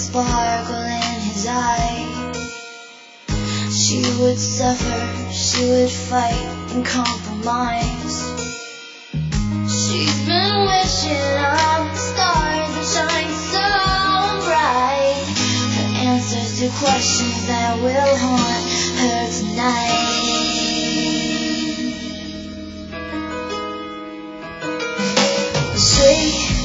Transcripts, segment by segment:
sparkle in his eye. She would suffer, she would fight and compromise. She's been wishing on stars that shine so bright, for answers to questions that will haunt her tonight. She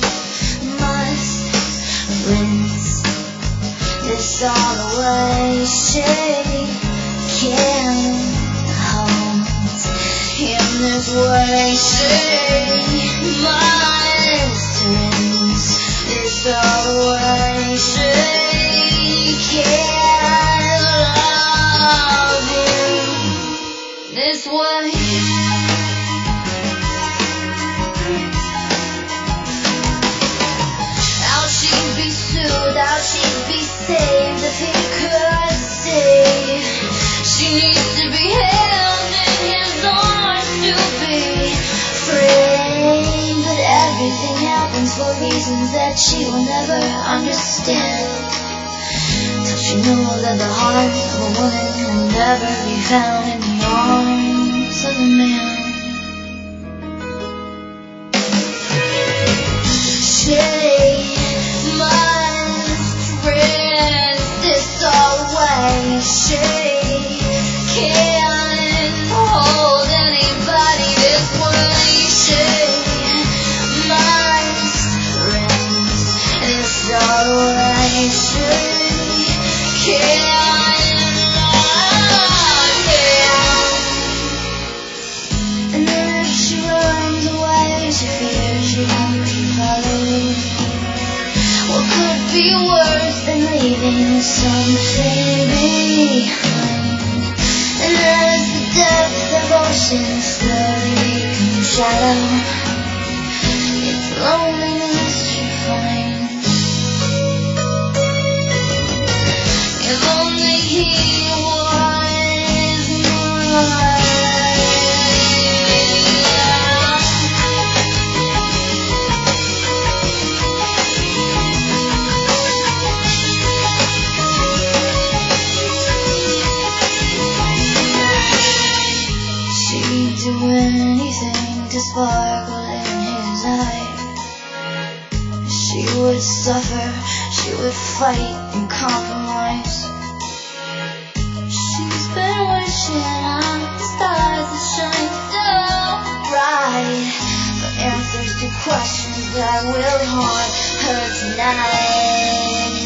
must rinse this all away. She can't hold in this way. She must rinse this all away. She can't love you this way. How she'd be saved if he could see. She needs to be held in his arms to be free. But everything happens for reasons that she will never understand, till she knows that the heart of a woman will never be found in the arms of a man. She can't hold anybody this way. She must rinse this all away. She can't love him. And then if she runs away, she fears she won't be followed. What could be worse than leaving something behind? And as the depth of ocean slowly becomes shallow, it's loneliness you find. If only he was mine. Do anything to sparkle in his eye. She would suffer, she would fight and compromise. She's been wishing on stars that shine so bright, for answers to questions that will haunt her tonight.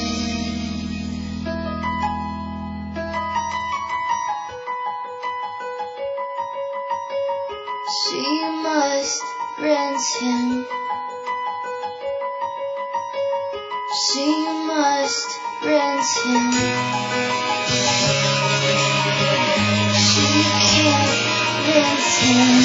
She must rinse him. She must rinse him. She can't rinse him.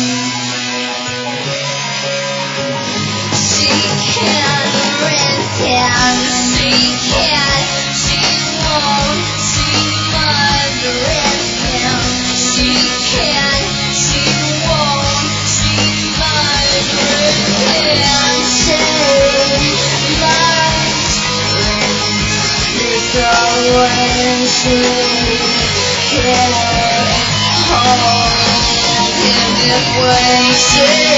She can't rinse him. She can't. She won't. She must rinse him. She can't. She won't. She can't hold him this way.